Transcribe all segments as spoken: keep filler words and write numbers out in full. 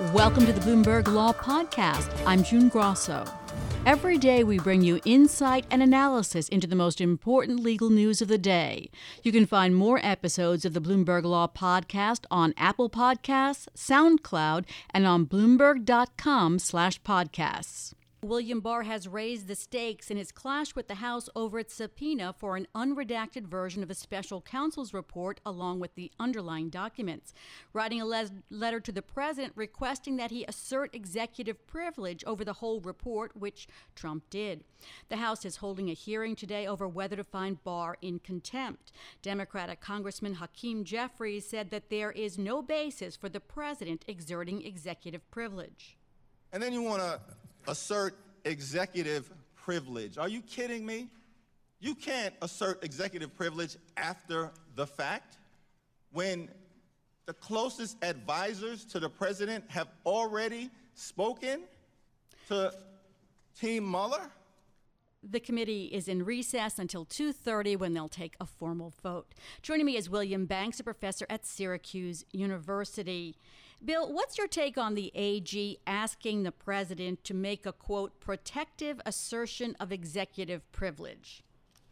Welcome to the Bloomberg Law Podcast. I'm June Grosso. Every day we bring you insight and analysis into the most important legal news of the day. You can find more episodes of the Bloomberg Law Podcast on Apple Podcasts, SoundCloud, and on Bloomberg.com slash podcasts. William Barr has raised the stakes in his clash with the House over its subpoena for an unredacted version of a special counsel's report along with the underlying documents, writing a le- letter to the president requesting that he assert executive privilege over the whole report, which Trump did. The House is holding a hearing today over whether to find Barr in contempt. Democratic Congressman Hakeem Jeffries said that there is no basis for the president exerting executive privilege. And then you want to assert executive privilege. Are you kidding me? You can't assert executive privilege after the fact when the closest advisors to the president have already spoken to Team Mueller. The committee is in recess until two thirty when they'll take a formal vote. Joining me is William Banks, a professor at Syracuse University. Bill, what's your take on the A G asking the president to make a, quote, protective assertion of executive privilege?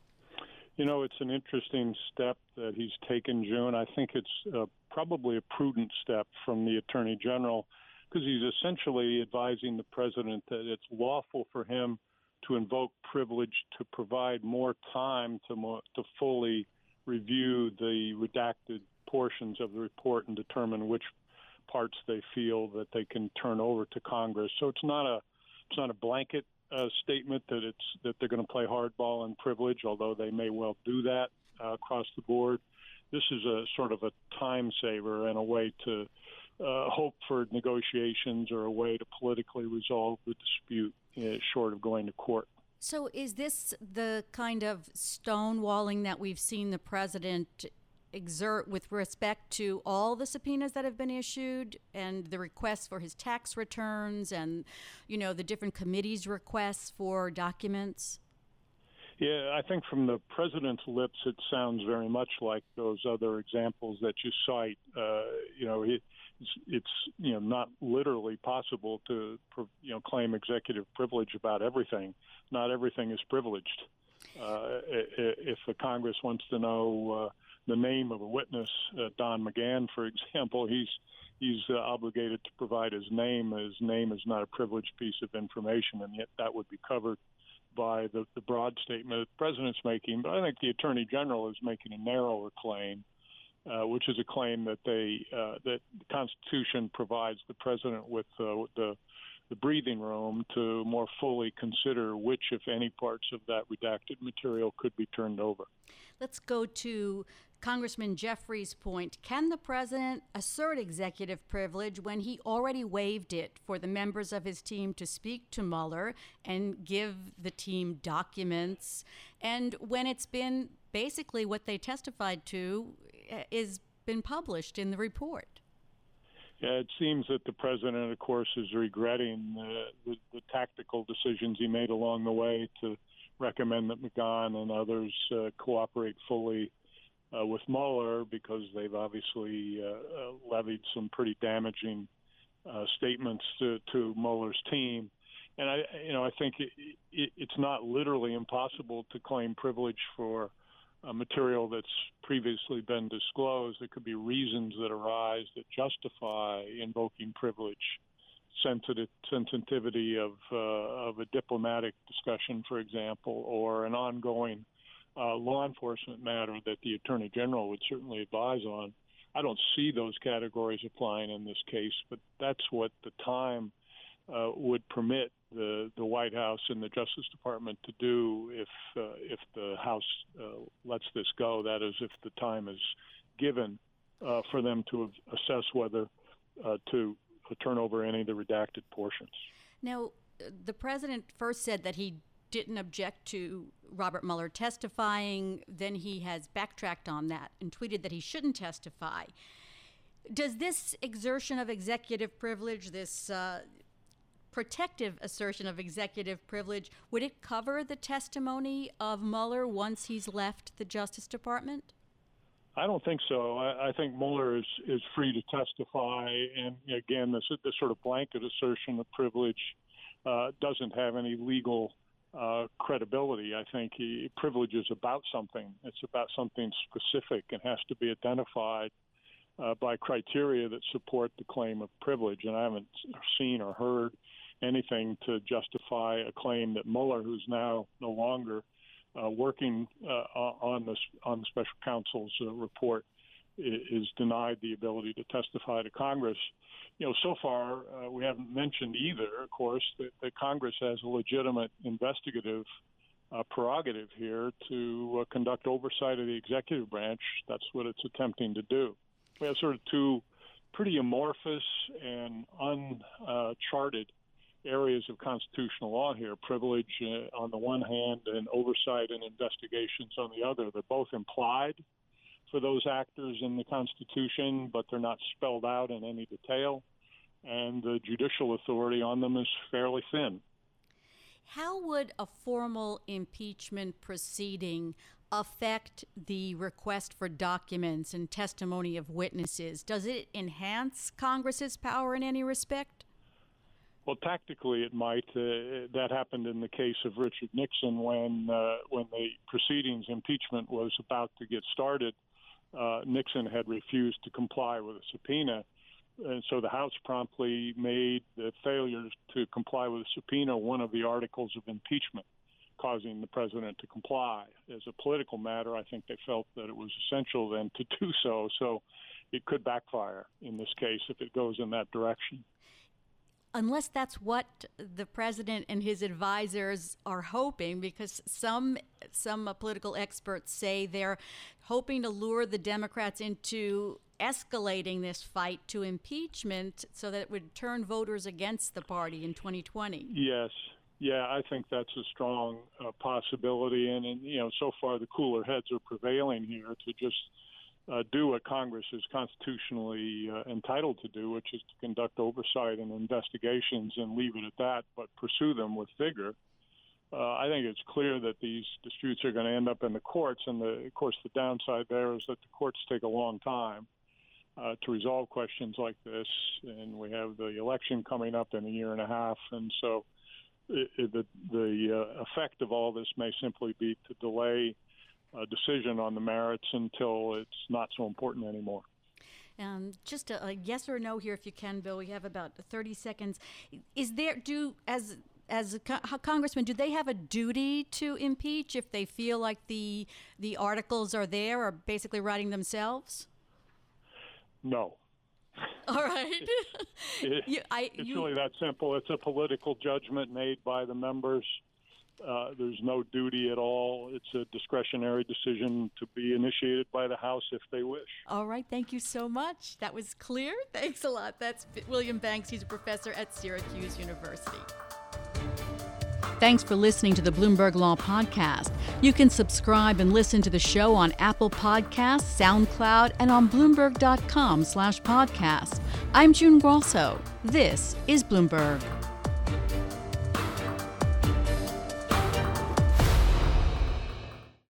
You know, it's an interesting step that he's taken, June. I think it's uh, probably a prudent step from the Attorney General because he's essentially advising the president that it's lawful for him to invoke privilege to provide more time to more, to fully review the redacted portions of the report and determine which parts they feel that they can turn over to Congress. So it's not a it's not a blanket uh, statement that it's that they're going to play hardball on privilege, although they may well do that uh, across the board. This is a sort of a time saver and a way to uh, hope for negotiations or a way to politically resolve the dispute uh, short of going to court. So is this the kind of stonewalling that we've seen the president exert with respect to all the subpoenas that have been issued and the requests for his tax returns and, you know, the different committees' requests for documents? Yeah, I think from the president's lips, it sounds very much like those other examples that you cite. Uh, you know, it, it's, it's, you know, not literally possible to, you know, claim executive privilege about everything. Not everything is privileged. Uh, if the Congress wants to know uh, the name of a witness, uh, Don McGahn, for example, he's he's uh, obligated to provide his name. His name is not a privileged piece of information, and yet that would be covered by the, the broad statement the president's making. But I think the Attorney General is making a narrower claim, uh, which is a claim that they uh, that the Constitution provides the president with uh, the the breathing room to more fully consider which, if any, parts of that redacted material could be turned over. Let's go to Congressman Jeffries' point. Can the president assert executive privilege when he already waived it for the members of his team to speak to Mueller and give the team documents, and when it's been basically what they testified to is been published in the report? Yeah, it seems that the president, of course, is regretting uh, the, the tactical decisions he made along the way to recommend that McGahn and others uh, cooperate fully uh, with Mueller because they've obviously uh, uh, levied some pretty damaging uh, statements to, to Mueller's team. And I, you know, I think it, it, it's not literally impossible to claim privilege for Uh, material that's previously been disclosed. There could be reasons that arise that justify invoking privilege, sensitive sensitivity of uh, of a diplomatic discussion, for example, or an ongoing uh, law enforcement matter that the Attorney General would certainly advise on. I don't see those categories applying in this case, but that's what the time uh, would permit the the White House and the Justice Department to do if uh, if the House uh, lets this go. That is, if the time is given uh, for them to assess whether uh, to turn over any of the redacted portions. Now, the president first said that he didn't object to Robert Mueller testifying. Then he has backtracked on that and tweeted that he shouldn't testify. Does this exertion of executive privilege, this uh, protective assertion of executive privilege, would it cover the testimony of Mueller once he's left the Justice Department? I don't think so. I, I think Mueller is, is free to testify. And again, this, this sort of blanket assertion of privilege uh, doesn't have any legal uh, credibility. I think he, privilege is about something. It's about something specific and has to be identified uh, by criteria that support the claim of privilege. And I haven't seen or heard anything to justify a claim that Mueller, who's now no longer uh, working uh, on this on the special counsel's uh, report, is denied the ability to testify to Congress. You know, so far uh, we haven't mentioned either, of course, that, that Congress has a legitimate investigative uh, prerogative here to uh, conduct oversight of the executive branch. That's what it's attempting to do. We have sort of two pretty amorphous and uncharted areas of constitutional law here, privilege uh, on the one hand and oversight and investigations on the other. They're both implied for those actors in the Constitution, but they're not spelled out in any detail, and the judicial authority on them is fairly thin. How would a formal impeachment proceeding affect the request for documents and testimony of witnesses? Does it enhance Congress's power in any respect? Well, tactically, it might. Uh, that happened in the case of Richard Nixon when uh, when the proceedings, impeachment was about to get started. Uh, Nixon had refused to comply with a subpoena, and so the House promptly made the failure to comply with a subpoena one of the articles of impeachment, causing the president to comply. As a political matter, I think they felt that it was essential then to do so, so it could backfire in this case if it goes in that direction. Unless that's what the president and his advisors are hoping, because some some uh, political experts say they're hoping to lure the Democrats into escalating this fight to impeachment so that it would turn voters against the party in twenty twenty. Yes. Yeah, I think that's a strong uh, possibility. And, and, you know, so far the cooler heads are prevailing here to just Uh, do what Congress is constitutionally uh, entitled to do, which is to conduct oversight and investigations and leave it at that, but pursue them with vigor. Uh, I think it's clear that these disputes are going to end up in the courts, and the, of course the downside there is that the courts take a long time uh, to resolve questions like this, and we have the election coming up in a year and a half, and so it, it, the, the uh, effect of all this may simply be to delay a decision on the merits until it's not so important anymore. Um, just a, a yes or no here, if you can, Bill. We have about thirty seconds. Is there do as as a co- congressman, do they have a duty to impeach if they feel like the the articles are there or basically writing themselves? No. All right. it, you, I, it's you, really that simple. It's a political judgment made by the members. Uh, there's no duty at all. It's a discretionary decision to be initiated by the House if they wish. All right. Thank you so much. That was clear. Thanks a lot. That's William Banks. He's a professor at Syracuse University. Thanks for listening to the Bloomberg Law Podcast. You can subscribe and listen to the show on Apple Podcasts, SoundCloud, and on Bloomberg dot com slash podcast. I'm June Grosso. This is Bloomberg.